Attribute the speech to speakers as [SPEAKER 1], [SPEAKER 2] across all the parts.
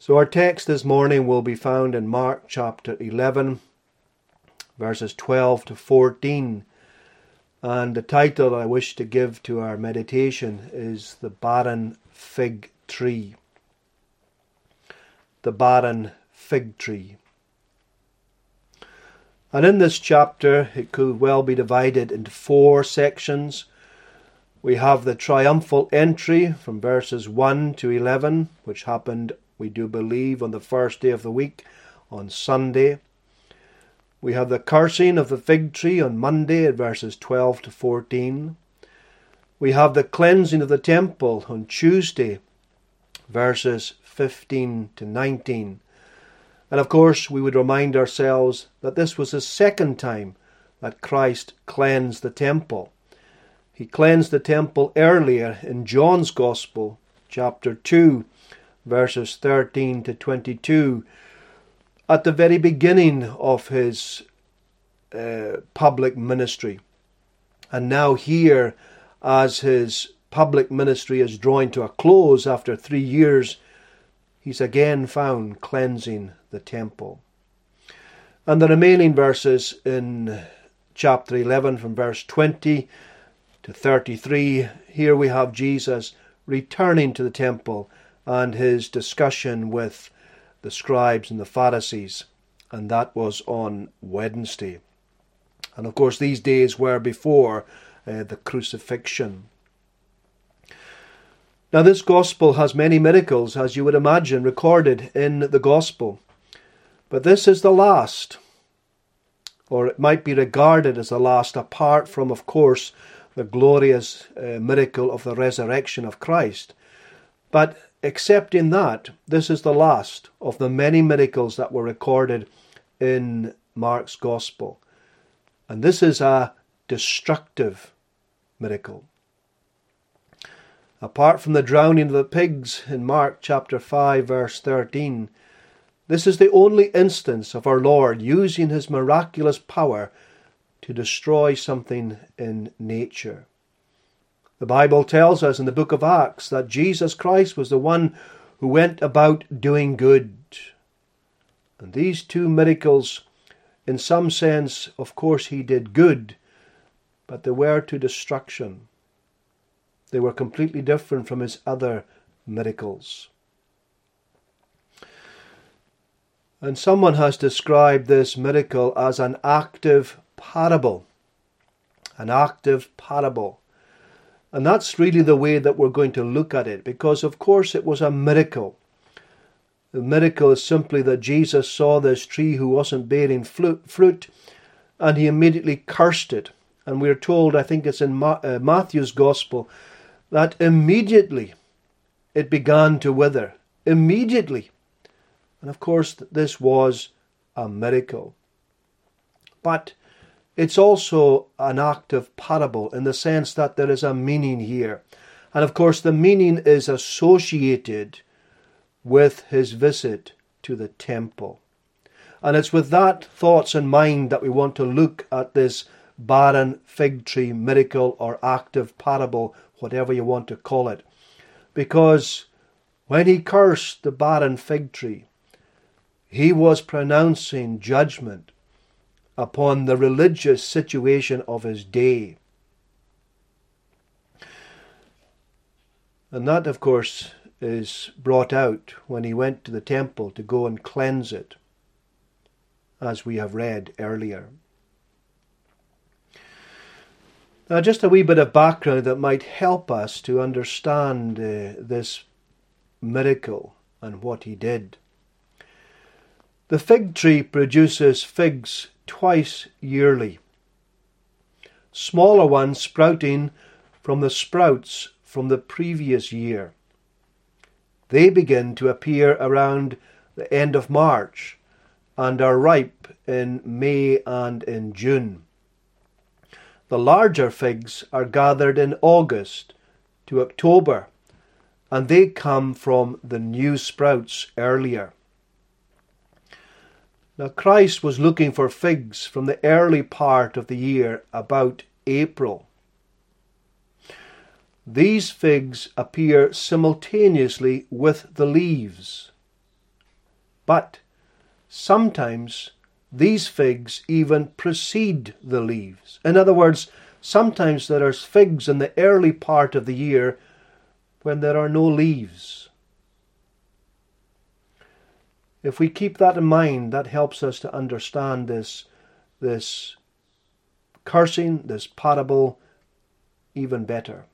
[SPEAKER 1] So our text this morning will be found in Mark chapter 11, verses 12 to 14. And the title I wish to give to our meditation is The Barren Fig Tree. The Barren Fig Tree. And in this chapter, it could well be divided into 4 sections. We have the triumphal entry from verses 1 to 11, which happened, we do believe, on the first day of the week, on Sunday. We have the cursing of the fig tree on Monday at verses 12 to 14. We have the cleansing of the temple on Tuesday, verses 15 to 19. And of course, we would remind ourselves that this was the second time that Christ cleansed the temple. He cleansed the temple earlier in John's Gospel, chapter 2, verses 13 to 22, at the very beginning of his public ministry. And now here, as his public ministry is drawing to a close after 3 years, he's again found cleansing the temple. And the remaining verses in chapter 11 from verse 20 to 33, here we have Jesus returning to the temple and his discussion with the scribes and the Pharisees, and that was on Wednesday. And of course these days were before the crucifixion. Now this gospel has many miracles, as you would imagine, recorded in the gospel. But this is the last, or it might be regarded as the last, apart from, of course, the glorious miracle of the resurrection of Christ. But except in that, this is the last of the many miracles that were recorded in Mark's Gospel. And this is a destructive miracle. Apart from the drowning of the pigs in Mark chapter 5, verse 13, this is the only instance of our Lord using his miraculous power to destroy something in nature. The Bible tells us in the book of Acts that Jesus Christ was the one who went about doing good. And these 2 miracles, in some sense, of course, he did good, but they were to destruction. They were completely different from his other miracles. And someone has described this miracle as an active parable. An active parable. And that's really the way that we're going to look at it, because of course it was a miracle. The miracle is simply that Jesus saw this tree who wasn't bearing fruit, and he immediately cursed it. And we're told, I think it's in Matthew's Gospel, that immediately it began to wither. Immediately. And of course this was a miracle. But it's also an active parable in the sense that there is a meaning here. And of course the meaning is associated with his visit to the temple. And it's with that thoughts in mind that we want to look at this barren fig tree miracle or active parable, whatever you want to call it. Because when he cursed the barren fig tree, he was pronouncing judgment upon the religious situation of his day. And that, of course, is brought out when he went to the temple to go and cleanse it, as we have read earlier. Now, just a wee bit of background that might help us to understand this miracle and what he did. The fig tree produces figs twice yearly. Smaller ones sprouting from the sprouts from the previous year. They begin to appear around the end of March and are ripe in May and in June. The larger figs are gathered in August to October, and they come from the new sprouts earlier. Now Christ was looking for figs from the early part of the year, about April. These figs appear simultaneously with the leaves. But sometimes these figs even precede the leaves. In other words, sometimes there are figs in the early part of the year when there are no leaves. If we keep that in mind, that helps us to understand this cursing, this parable, even better.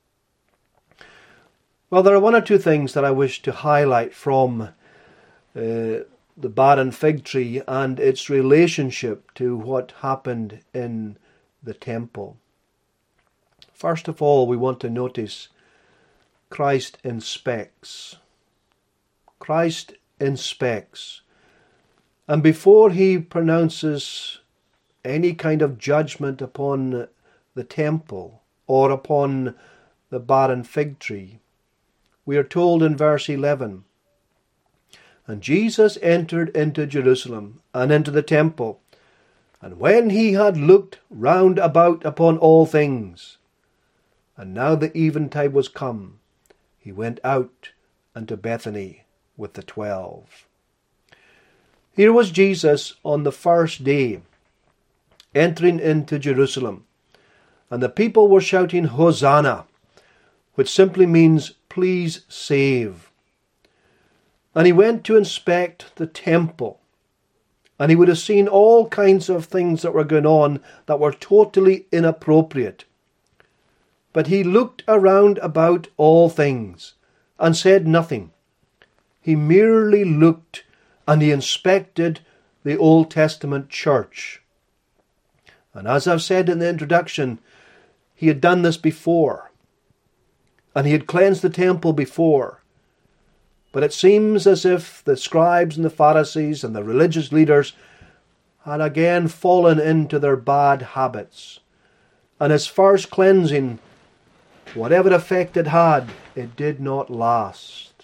[SPEAKER 1] Well, there are one or two things that I wish to highlight from the barren fig tree and its relationship to what happened in the temple. First of all, we want to notice Christ inspects. Christ inspects. And before he pronounces any kind of judgment upon the temple or upon the barren fig tree, we are told in verse 11, "And Jesus entered into Jerusalem and into the temple, and when he had looked round about upon all things, and now the eventide was come, he went out unto Bethany with the 12. Here was Jesus on the first day, entering into Jerusalem, and the people were shouting, Hosanna, which simply means, please save. And he went to inspect the temple, and he would have seen all kinds of things that were going on that were totally inappropriate. But he looked around about all things and said nothing. He merely looked and he inspected the Old Testament church. And as I've said in the introduction, he had done this before. And he had cleansed the temple before. But it seems as if the scribes and the Pharisees and the religious leaders had again fallen into their bad habits. And his first cleansing, whatever effect it had, it did not last.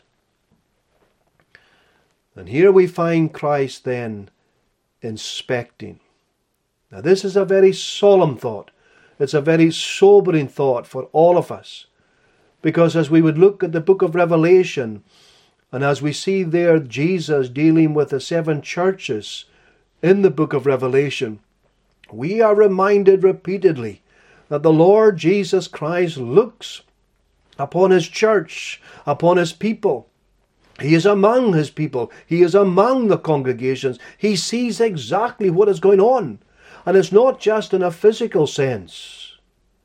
[SPEAKER 1] And here we find Christ then inspecting. Now this is a very solemn thought. It's a very sobering thought for all of us. Because as we would look at the book of Revelation, and as we see there Jesus dealing with the 7 churches in the book of Revelation, we are reminded repeatedly that the Lord Jesus Christ looks upon his church, upon his people. He is among his people. He is among the congregations. He sees exactly what is going on. And it's not just in a physical sense.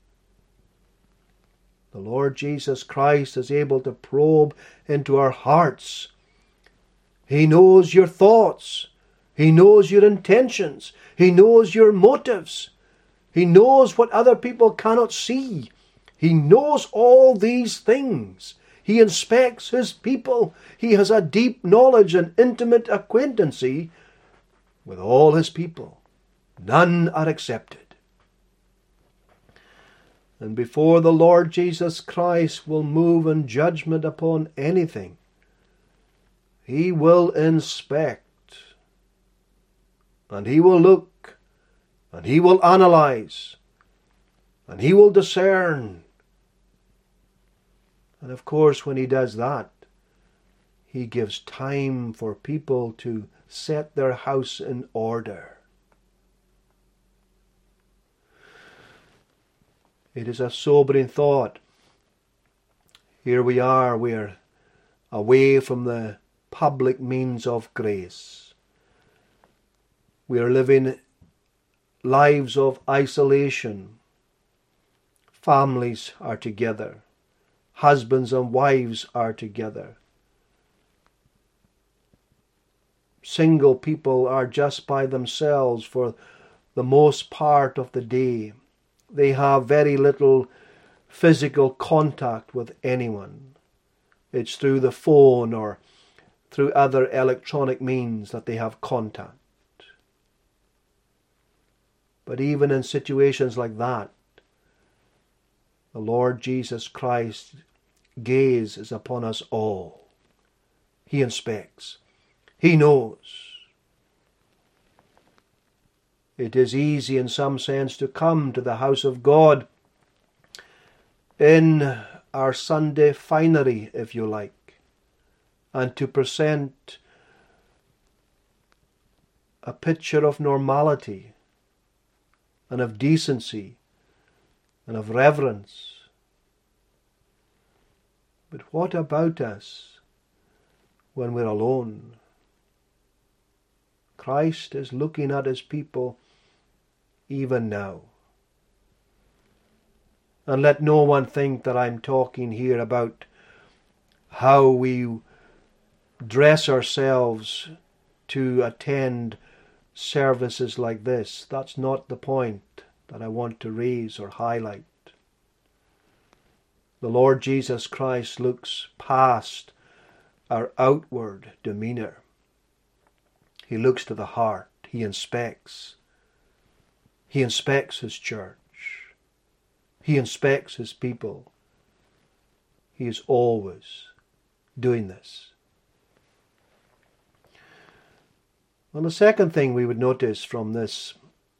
[SPEAKER 1] The Lord Jesus Christ is able to probe into our hearts. He knows your thoughts. He knows your intentions. He knows your motives. He knows what other people cannot see. He knows all these things. He inspects his people. He has a deep knowledge and intimate acquaintancy with all his people. None are accepted. And before the Lord Jesus Christ will move in judgment upon anything, he will inspect. And he will look. And he will analyze. And he will discern. And of course, when he does that, he gives time for people to set their house in order. It is a sobering thought. Here we are, we're away from the public means of grace. We are living lives of isolation. Families are together. Husbands and wives are together. Single people are just by themselves for the most part of the day. They have very little physical contact with anyone. It's through the phone or through other electronic means that they have contact. But even in situations like that, the Lord Jesus Christ's gaze is upon us all. He inspects. He knows. It is easy in some sense to come to the house of God in our Sunday finery, if you like, and to present a picture of normality and of decency and of reverence. But what about us when we're alone? Christ is looking at his people even now. And let no one think that I'm talking here about how we dress ourselves to attend services like this. That's not the point that I want to raise or highlight. The Lord Jesus Christ looks past our outward demeanour. He looks to the heart. He inspects. He inspects his church. He inspects his people. He is always doing this. Well, the second thing we would notice from this,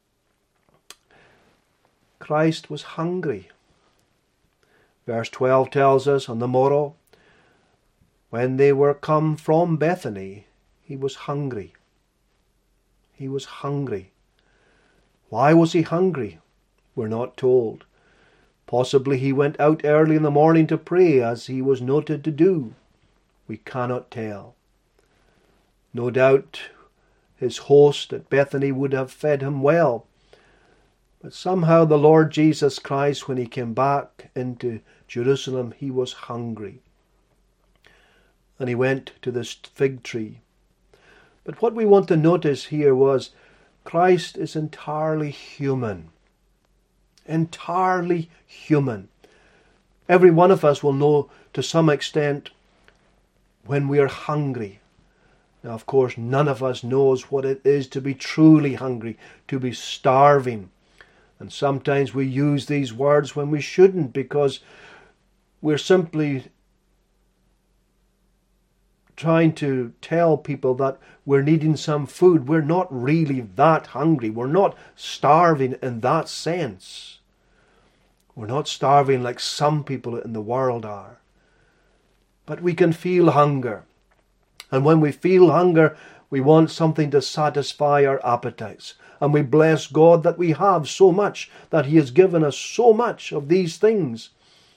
[SPEAKER 1] Christ was hungry. Verse 12 tells us, on the morrow, when they were come from Bethany, he was hungry. He was hungry. Why was he hungry? We're not told. Possibly he went out early in the morning to pray, as he was noted to do. We cannot tell. No doubt his host at Bethany would have fed him well. But somehow the Lord Jesus Christ, when he came back into Jerusalem, he was hungry. And he went to this fig tree. But what we want to notice here was Christ is entirely human. Entirely human. Every one of us will know to some extent when we are hungry. Now, of course, none of us knows what it is to be truly hungry, to be starving. And sometimes we use these words when we shouldn't, because we're simply trying to tell people that we're needing some food. We're not really that hungry. We're not starving in that sense. We're not starving like some people in the world are. But we can feel hunger. And when we feel hunger, we want something to satisfy our appetites. And we bless God that we have so much, that he has given us so much of these things.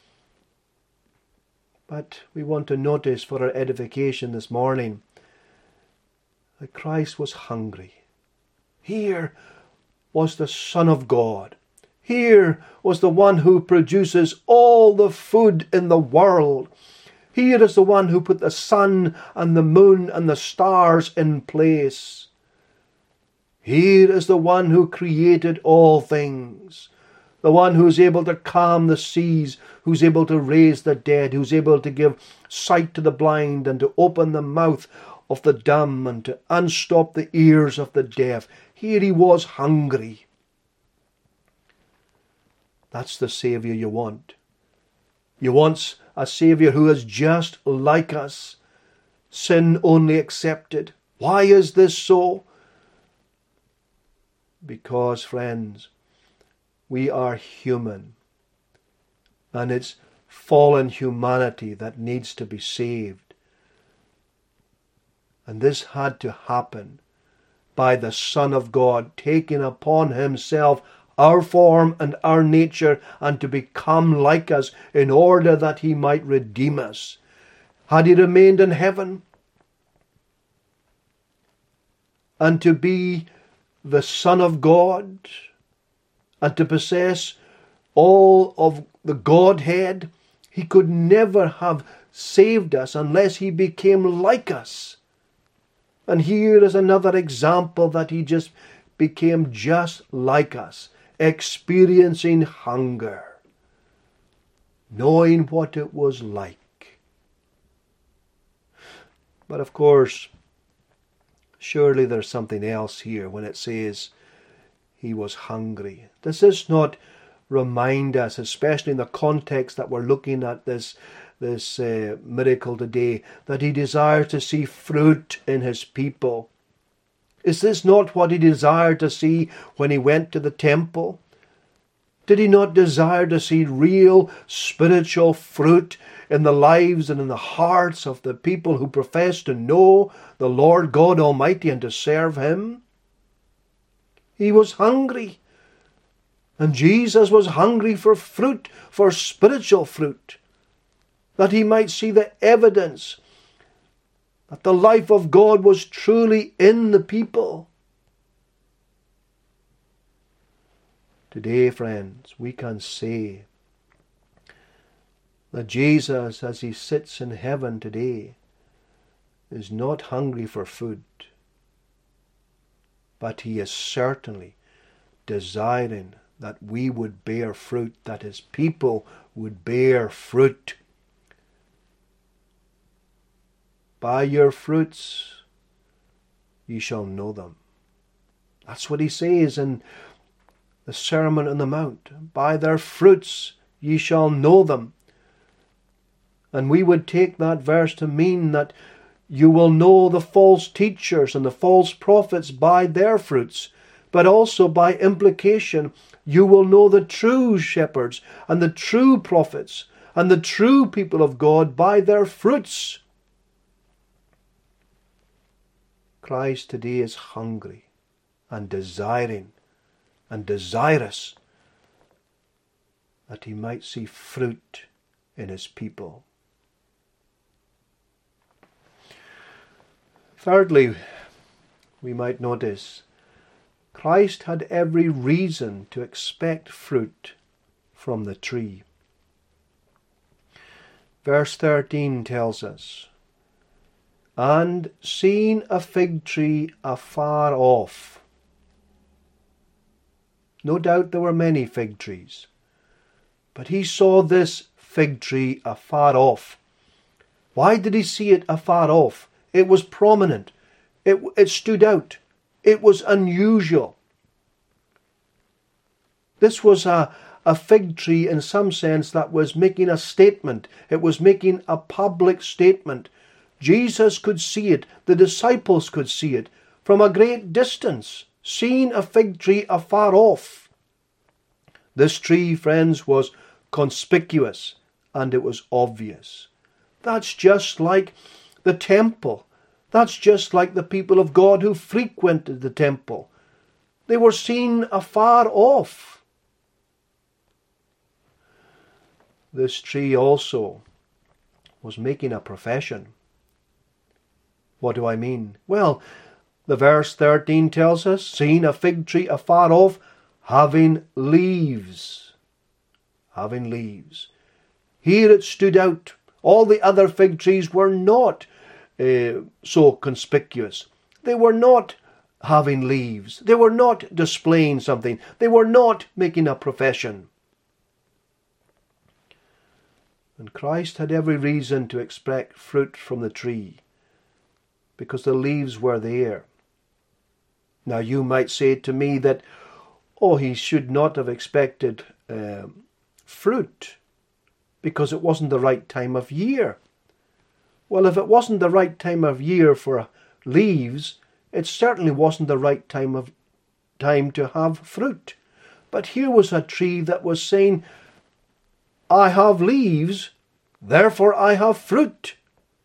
[SPEAKER 1] But we want to notice for our edification this morning that Christ was hungry. Here was the Son of God. Here was the one who produces all the food in the world. Here is the one who put the sun and the moon and the stars in place. Here is the one who created all things. The one who is able to calm the seas, who's able to raise the dead, who's able to give sight to the blind and to open the mouth of the dumb and to unstop the ears of the deaf. Here he was hungry. That's the Saviour you want. You want a Saviour who is just like us, sin only accepted. Why is this so? Because, friends, we are human, and it's fallen humanity that needs to be saved. And this had to happen by the Son of God taking upon himself our form and our nature, and to become like us in order that he might redeem us. Had he remained in heaven and to be the Son of God and to possess all of the Godhead, he could never have saved us unless he became like us. And here is another example that he just became just like us, experiencing hunger, knowing what it was like. But of course, surely there's something else here when it says he was hungry. Does this not remind us, especially in the context that we're looking at this miracle today, that he desires to see fruit in his people? Is this not what he desired to see when he went to the temple? Did he not desire to see real spiritual fruit in the lives and in the hearts of the people who profess to know the Lord God Almighty and to serve him? He was hungry. And Jesus was hungry for fruit, for spiritual fruit, that he might see the evidence that the life of God was truly in the people. Today, friends, we can say that Jesus, as he sits in heaven today, is not hungry for food, but he is certainly desiring that we would bear fruit, that his people would bear fruit. By your fruits ye shall know them. That's what he says in the Sermon on the Mount. By their fruits ye shall know them. And we would take that verse to mean that you will know the false teachers and the false prophets by their fruits, but also by implication you will know the true shepherds and the true prophets and the true people of God by their fruits. Christ today is hungry and desiring and desirous that he might see fruit in his people. Thirdly, we might notice Christ had every reason to expect fruit from the tree. Verse 13 tells us, and seeing a fig tree afar off. No doubt there were many fig trees, but he saw this fig tree afar off. Why did he see it afar off? It was prominent. It stood out. It was unusual. This was a fig tree in some sense that was making a statement. It was making a public statement. Jesus could see it. The disciples could see it from a great distance, seeing a fig tree afar off. This tree, friends, was conspicuous and it was obvious. That's just like the temple. That's just like the people of God who frequented the temple. They were seen afar off. This tree also was making a profession. What do I mean? Well, the verse 13 tells us, seeing a fig tree afar off, having leaves. Having leaves. Here it stood out. All the other fig trees were not so conspicuous. They were not having leaves. They were not displaying something. They were not making a profession. And Christ had every reason to expect fruit from the tree, because the leaves were there. Now you might say to me that, he should not have expected fruit, because it wasn't the right time of year. Well, if it wasn't the right time of year for leaves, it certainly wasn't the right time to have fruit. But here was a tree that was saying, I have leaves, therefore I have fruit.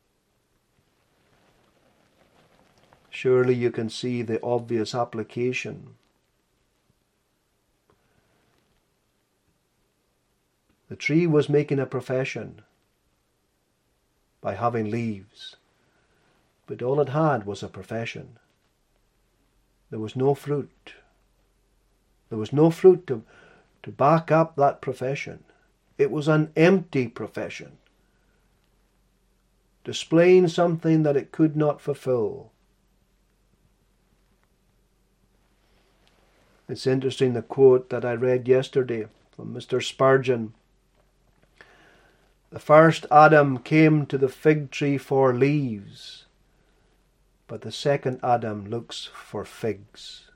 [SPEAKER 1] Surely you can see the obvious application. The tree was making a profession by having leaves, but all it had was a profession. There was no fruit. There was no fruit to back up that profession. It was an empty profession, displaying something that it could not fulfill. It's interesting, the quote that I read yesterday from Mr. Spurgeon. The first Adam came to the fig tree for leaves, but the second Adam looks for figs.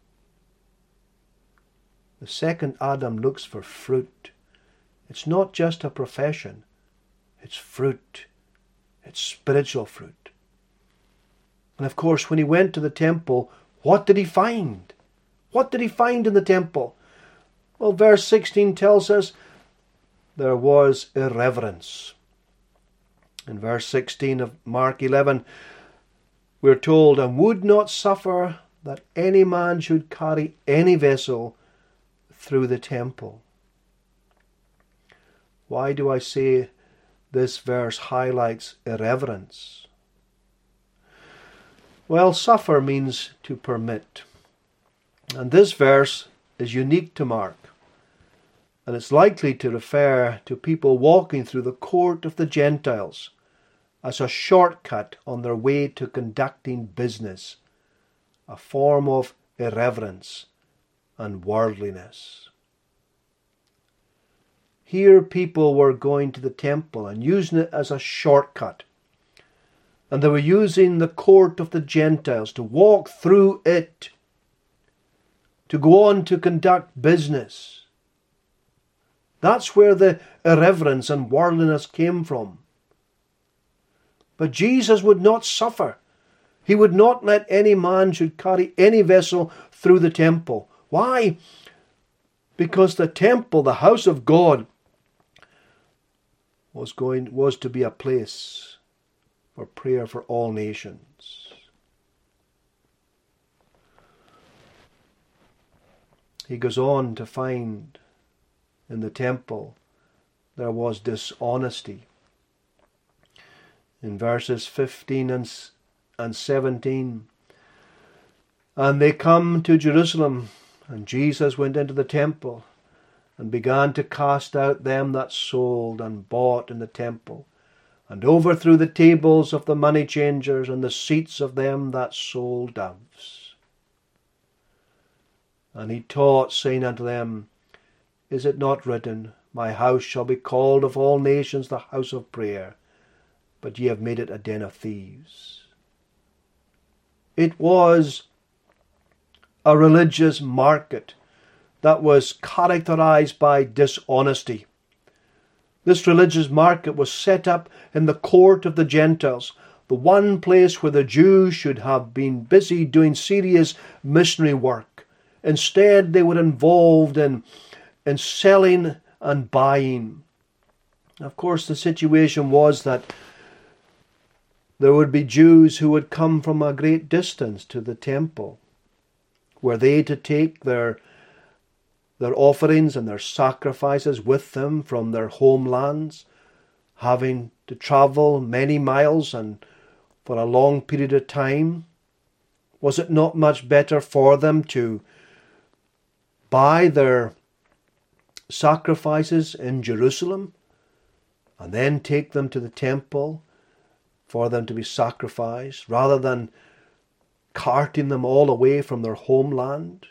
[SPEAKER 1] The second Adam looks for fruit. It's not just a profession, it's fruit. It's spiritual fruit. And of course, when he went to the temple, what did he find? What did he find in the temple? Well, verse 16 tells us there was irreverence. In verse 16 of Mark 11, we're told, and would not suffer that any man should carry any vessel through the temple. Why do I say this verse highlights irreverence? Well, suffer means to permit. And this verse is unique to Mark. And it's likely to refer to people walking through the court of the Gentiles as a shortcut on their way to conducting business, a form of irreverence and worldliness. Here people were going to the temple and using it as a shortcut. And they were using the court of the Gentiles to walk through it, to go on to conduct business. That's where the irreverence and worldliness came from. But Jesus would not suffer. He would not let any man should carry any vessel through the temple. Why? Because the temple, the house of God, was to be a place for prayer for all nations. He goes on to find in the temple there was dishonesty. In verses 15 and 17, and they come to Jerusalem, and Jesus went into the temple and began to cast out them that sold and bought in the temple, and overthrew the tables of the money changers and the seats of them that sold doves. And he taught, saying unto them, Is it not written, My house shall be called of all nations the house of prayer, but ye have made it a den of thieves? It was a religious market that was characterized by dishonesty. This religious market was set up in the court of the Gentiles, the one place where the Jews should have been busy doing serious missionary work. Instead, they were involved in selling and buying. Of course, the situation was that there would be Jews who would come from a great distance to the temple. Were they to take their offerings and their sacrifices with them from their homelands, having to travel many miles and for a long period of time? Was it not much better for them to buy their sacrifices in Jerusalem and then take them to the temple for them to be sacrificed, rather than carting them all away from their homeland?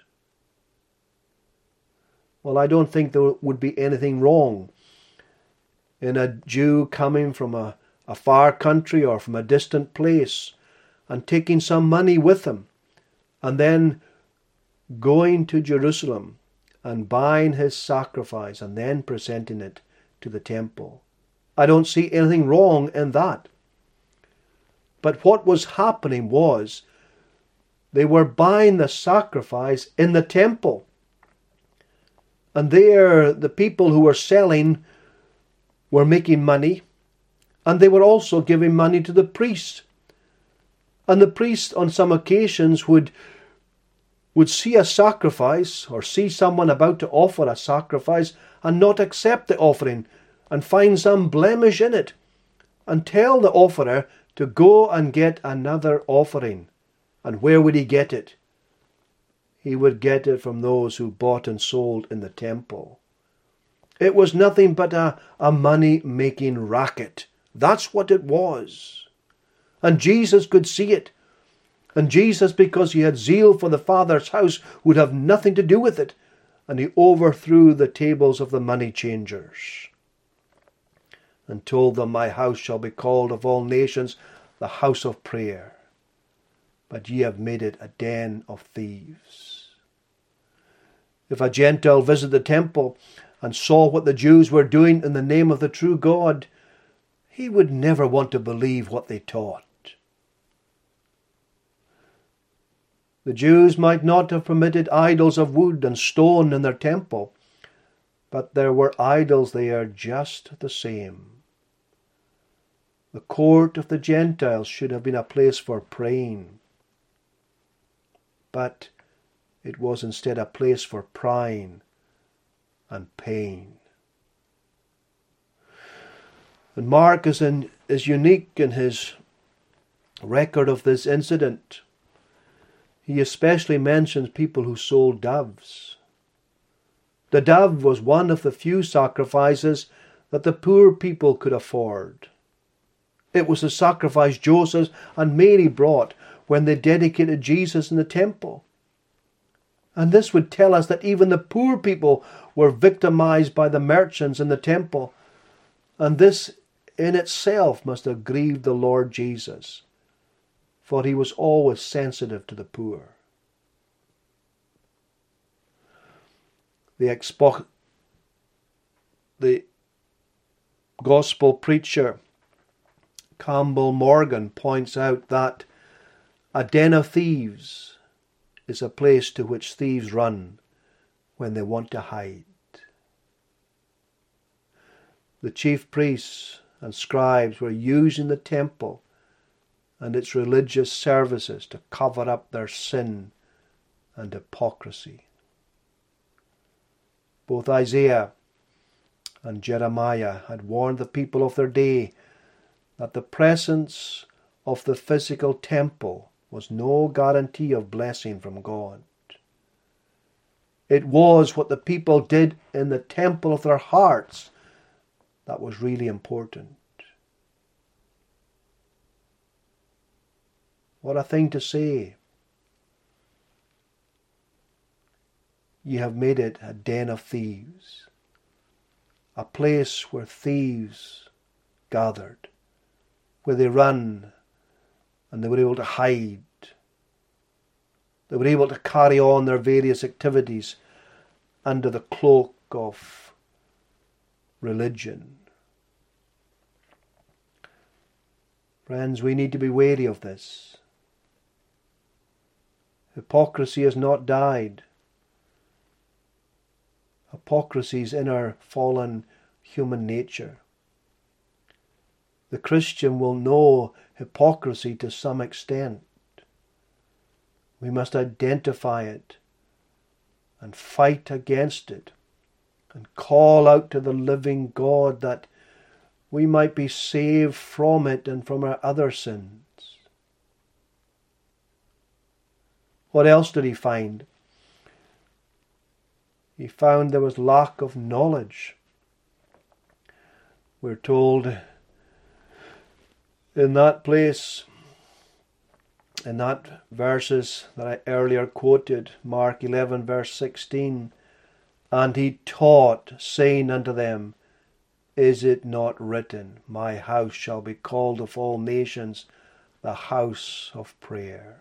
[SPEAKER 1] Well, I don't think there would be anything wrong in a Jew coming from a far country or from a distant place and taking some money with him and then going to Jerusalem and buying his sacrifice and then presenting it to the temple. I don't see anything wrong in that. But what was happening was they were buying the sacrifice in the temple. And there, the people who were selling were making money, and they were also giving money to the priest. And the priest, on some occasions, would see a sacrifice or see someone about to offer a sacrifice and not accept the offering and find some blemish in it and tell the offerer to go and get another offering. And where would he get it? He would get it from those who bought and sold in the temple. It was nothing but a money-making racket. That's what it was. And Jesus could see it. And Jesus, because he had zeal for the Father's house, would have nothing to do with it. And he overthrew the tables of the money changers and told them, My house shall be called of all nations the house of prayer, but ye have made it a den of thieves. If a Gentile visited the temple and saw what the Jews were doing in the name of the true God, he would never want to believe what they taught. The Jews might not have permitted idols of wood and stone in their temple, but there were idols there just the same. The court of the Gentiles should have been a place for praying. but it was instead a place for prying and pain. And Mark is unique in his record of this incident. He especially mentions people who sold doves. The dove was one of the few sacrifices that the poor people could afford. It was the sacrifice Joseph and Mary brought when they dedicated Jesus in the temple. And this would tell us that even the poor people were victimized by the merchants in the temple. And this in itself must have grieved the Lord Jesus, for he was always sensitive to the poor. The gospel preacher Campbell Morgan points out that a den of thieves is a place to which thieves run when they want to hide. The chief priests and scribes were using the temple and its religious services to cover up their sin and hypocrisy. Both Isaiah and Jeremiah had warned the people of their day that the presence of the physical temple was no guarantee of blessing from God. It was what the people did in the temple of their hearts that was really important. What a thing to say. You have made it a den of thieves, a place where thieves gathered, where they ran and they were able to hide. They were able to carry on their various activities under the cloak of religion. Friends, we need to be wary of this. Hypocrisy has not died. Hypocrisy is in our fallen human nature. The Christian will know hypocrisy to some extent. We must identify it and fight against it and call out to the living God that we might be saved from it and from our other sins. What else did he find? He found there was lack of knowledge. We're told in that place, in that verses that I earlier quoted, Mark 11 verse 16, and he taught, saying unto them, Is it not written, My house shall be called of all nations the house of prayer?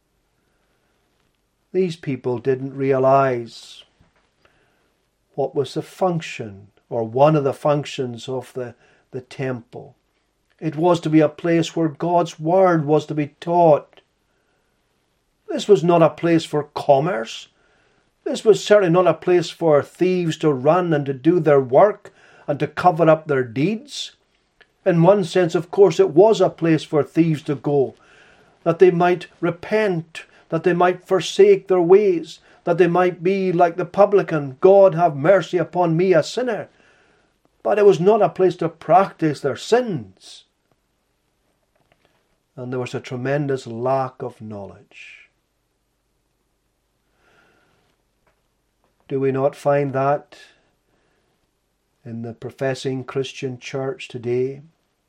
[SPEAKER 1] These people didn't realize what was the function, or one of the functions of the temple. It was to be a place where God's word was to be taught. This was not a place for commerce. This was certainly not a place for thieves to run and to do their work and to cover up their deeds. In one sense, of course, it was a place for thieves to go, that they might repent, that they might forsake their ways, that they might be like the publican, God have mercy upon me, a sinner. But it was not a place to practice their sins. And there was a tremendous lack of knowledge. Do we not find that in the professing Christian church today?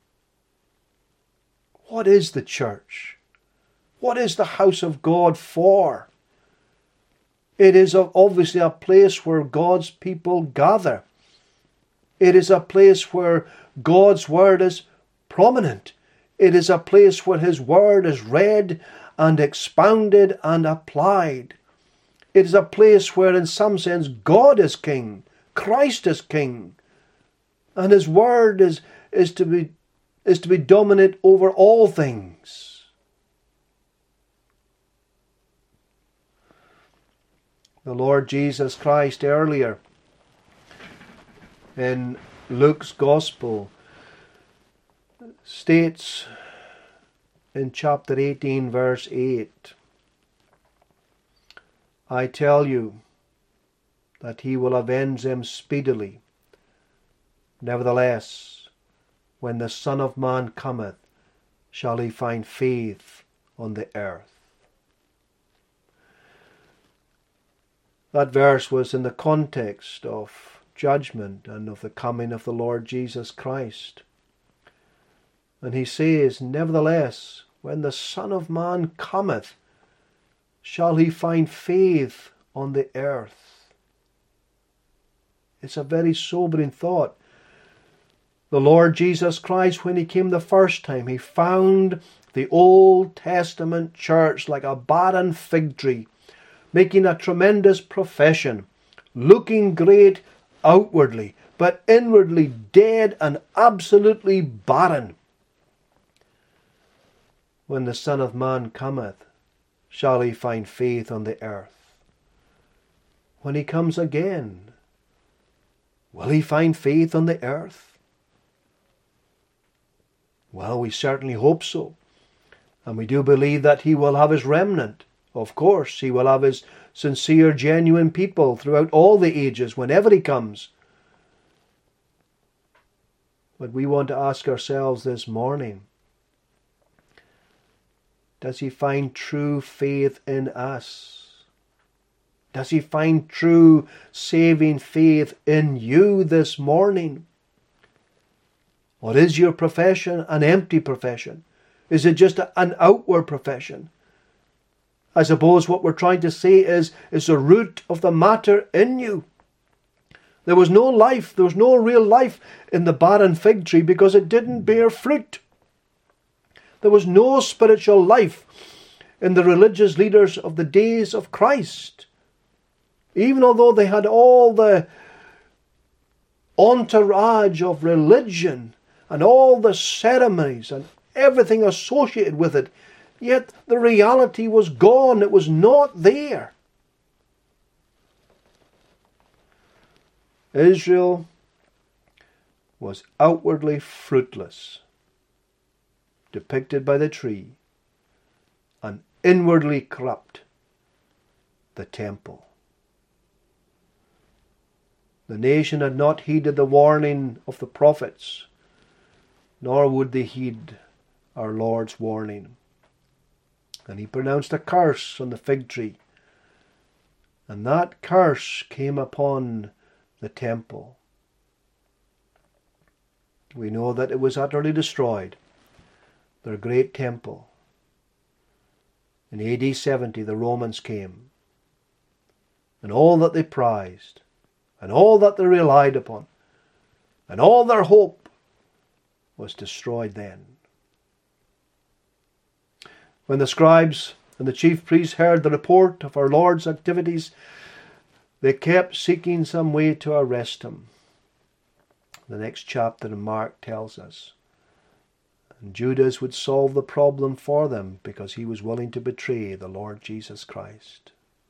[SPEAKER 1] What is the church? What is the house of God for? It is obviously a place where God's people gather. It is a place where God's word is prominent. It is a place where his word is read and expounded and applied. It is a place where in some sense God is king, Christ is king, and his word is to be dominant over all things. The Lord Jesus Christ earlier in Luke's Gospel states in chapter 18 verse 8, I tell you that he will avenge them speedily. Nevertheless, when the Son of Man cometh, shall he find faith on the earth? That verse was in the context of judgment and of the coming of the Lord Jesus Christ. And he says, nevertheless, when the Son of Man cometh, shall he find faith on the earth? It's a very sobering thought. The Lord Jesus Christ, when he came the first time, he found the Old Testament church like a barren fig tree, making a tremendous profession, looking great outwardly, but inwardly dead and absolutely barren. When the Son of Man cometh, shall he find faith on the earth? When he comes again, will he find faith on the earth? Well, we certainly hope so. And we do believe that he will have his remnant. Of course, he will have his sincere, genuine people throughout all the ages, whenever he comes. But we want to ask ourselves this morning, does he find true faith in us? Does he find true saving faith in you this morning? Or is your profession an empty profession? Is it just an outward profession? I suppose what we're trying to say is the root of the matter in you. There was no life, there was no real life in the barren fig tree because it didn't bear fruit. There was no spiritual life in the religious leaders of the days of Christ. Even although they had all the entourage of religion and all the ceremonies and everything associated with it, yet the reality was gone. It was not there. Israel was outwardly fruitless, depicted by the tree, and inwardly corrupt, the temple. The nation had not heeded the warning of the prophets, nor would they heed our Lord's warning. And he pronounced a curse on the fig tree. And that curse came upon the temple. We know that it was utterly destroyed, their great temple. In AD 70 the Romans came, and all that they prized, and all that they relied upon, and all their hope was destroyed then. When the scribes and the chief priests heard the report of our Lord's activities, they kept seeking some way to arrest him. The next chapter in Mark tells us. And Judas would solve the problem for them because he was willing to betray the Lord Jesus Christ.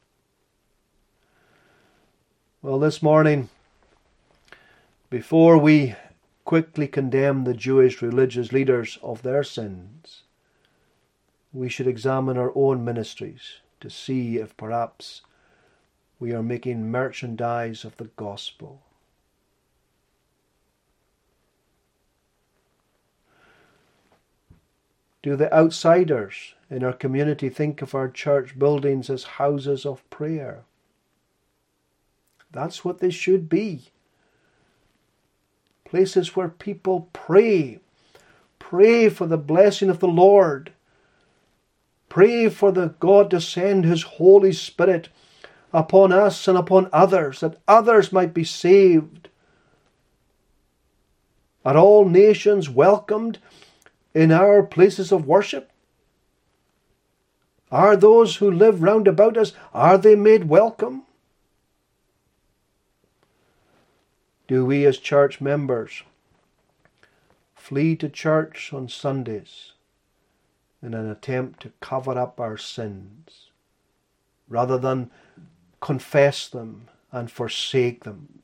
[SPEAKER 1] Well, this morning, before we quickly condemn the Jewish religious leaders of their sins, we should examine our own ministries to see if perhaps we are making merchandise of the gospel. Do the outsiders in our community think of our church buildings as houses of prayer? That's what they should be. Places where people pray. Pray for the blessing of the Lord. Pray for the God to send His Holy Spirit upon us and upon others, that others might be saved. Are all nations welcomed in our places of worship? Are those who live round about us, are they made welcome? Do we as church members flee to church on Sundays in an attempt to cover up our sins rather than confess them and forsake them?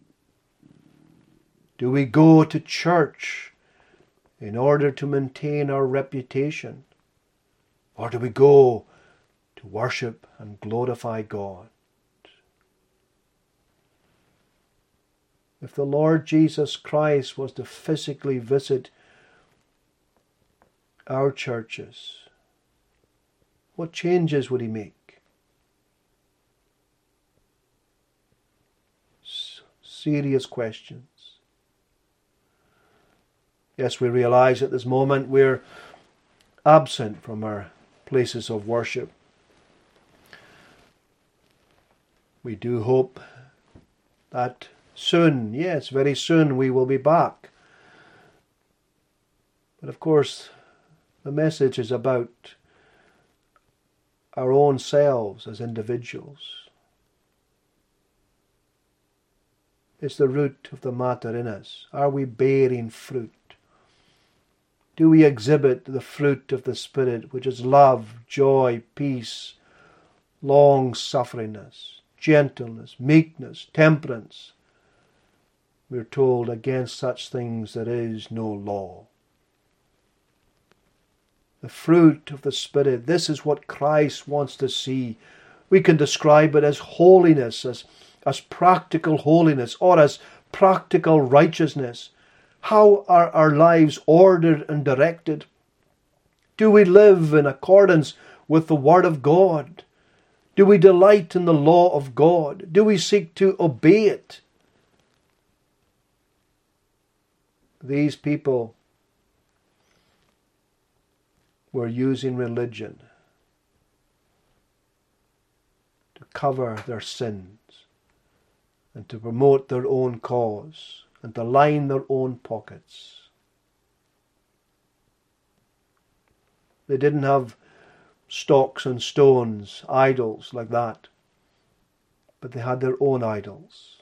[SPEAKER 1] Do we go to church in order to maintain our reputation? Or do we go to worship and glorify God? If the Lord Jesus Christ was to physically visit our churches, what changes would he make? Serious questions. Yes, we realize at this moment we're absent from our places of worship. We do hope that soon, yes, very soon, we will be back. But of course, the message is about our own selves as individuals. It's the root of the matter in us. Are we bearing fruit? Do we exhibit the fruit of the Spirit, which is love, joy, peace, long-sufferingness, gentleness, meekness, temperance? We're told, against such things there is no law. The fruit of the Spirit, this is what Christ wants to see. We can describe it as holiness, as practical holiness, or as practical righteousness. How are our lives ordered and directed? Do we live in accordance with the Word of God? Do we delight in the law of God? Do we seek to obey it? These people were using religion to cover their sins and to promote their own cause and to line their own pockets. They didn't have stocks and stones, idols like that, but they had their own idols.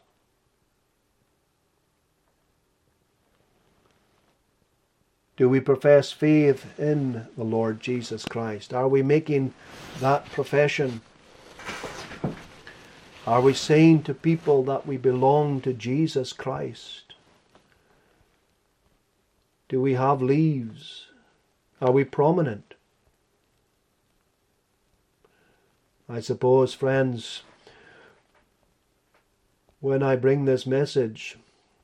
[SPEAKER 1] Do we profess faith in the Lord Jesus Christ? Are we making that profession? Are we saying to people that we belong to Jesus Christ? Do we have leaves? Are we prominent? I suppose, friends, when I bring this message,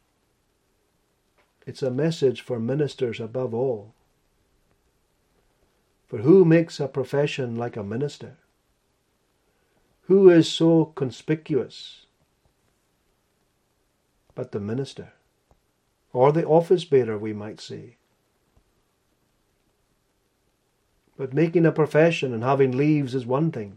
[SPEAKER 1] it's a message for ministers above all. For who makes a profession like a minister? Who is so conspicuous but the minister? Or the office bearer, we might say. But making a profession and having leaves is one thing.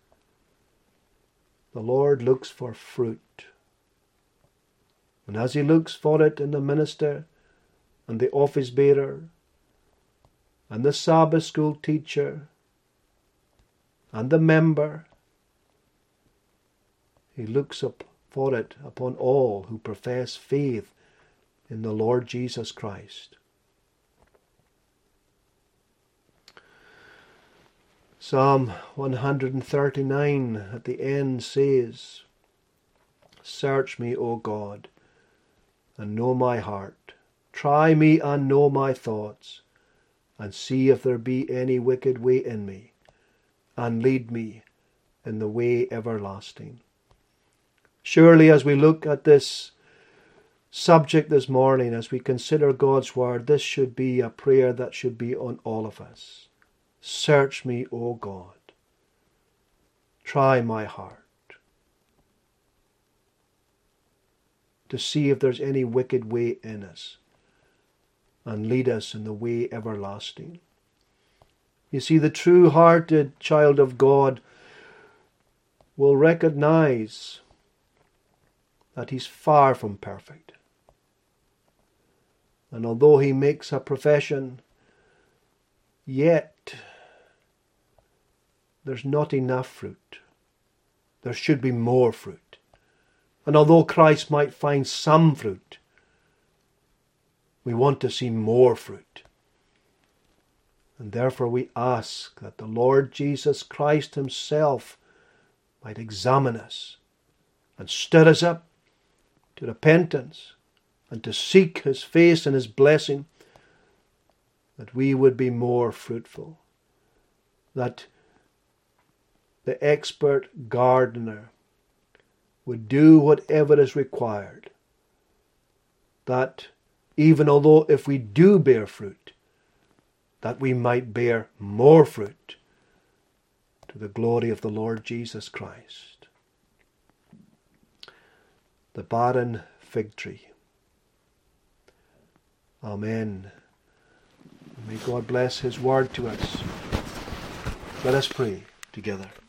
[SPEAKER 1] The Lord looks for fruit. And as he looks for it in the minister and the office bearer and the Sabbath school teacher and the member, he looks up for it upon all who profess faith in the Lord Jesus Christ. Psalm 139 at the end says, "Search me, O God, and know my heart. Try me and know my thoughts, and see if there be any wicked way in me, and lead me in the way everlasting." Surely as we look at this subject this morning, as we consider God's Word, this should be a prayer that should be on all of us. Search me, O God. Try my heart, to see if there's any wicked way in us, and lead us in the way everlasting. You see, the true-hearted child of God will recognize that he's far from perfect. And although he makes a profession, yet there's not enough fruit. There should be more fruit. And although Christ might find some fruit, we want to see more fruit. And therefore we ask that the Lord Jesus Christ himself might examine us and stir us up to repentance and to seek his face and his blessing, that we would be more fruitful, that the expert gardener would do whatever is required that even although if we do bear fruit, that we might bear more fruit to the glory of the Lord Jesus Christ. The barren fig tree. Amen. May God bless his word to us. Let us pray together.